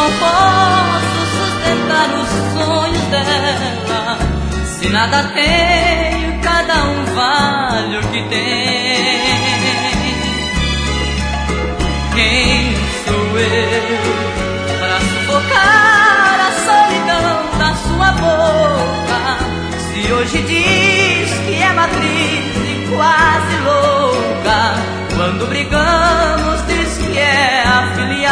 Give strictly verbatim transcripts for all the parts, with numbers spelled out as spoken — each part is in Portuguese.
não posso sustentar os sonhos dela. Se nada tenho, cada um vale o que tem. Quem sou eu para sufocar a solidão da sua boca? Se hoje diz que é matriz e quase louca, quando brigamos diz que é a filial.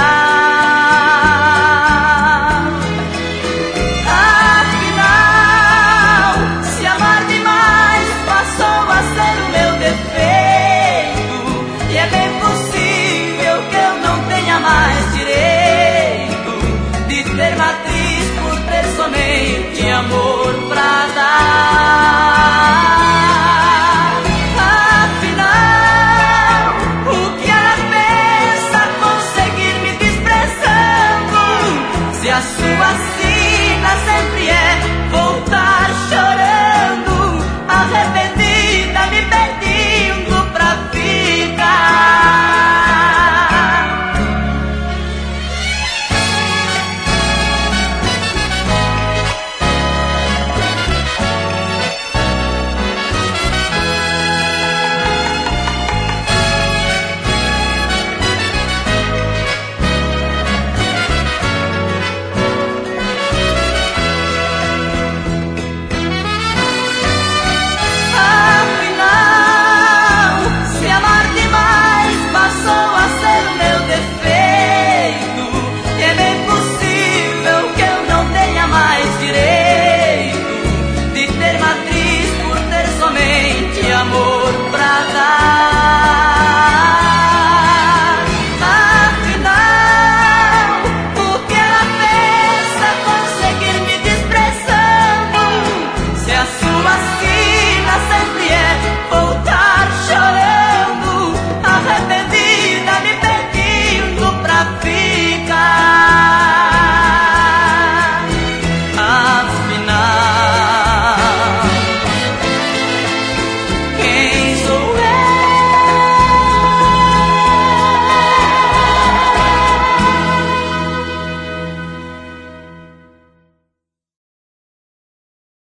Afinal, se amar demais passou a ser o meu defeito, e é bem possível que eu não tenha mais direito de ter matriz por ter somente amor pra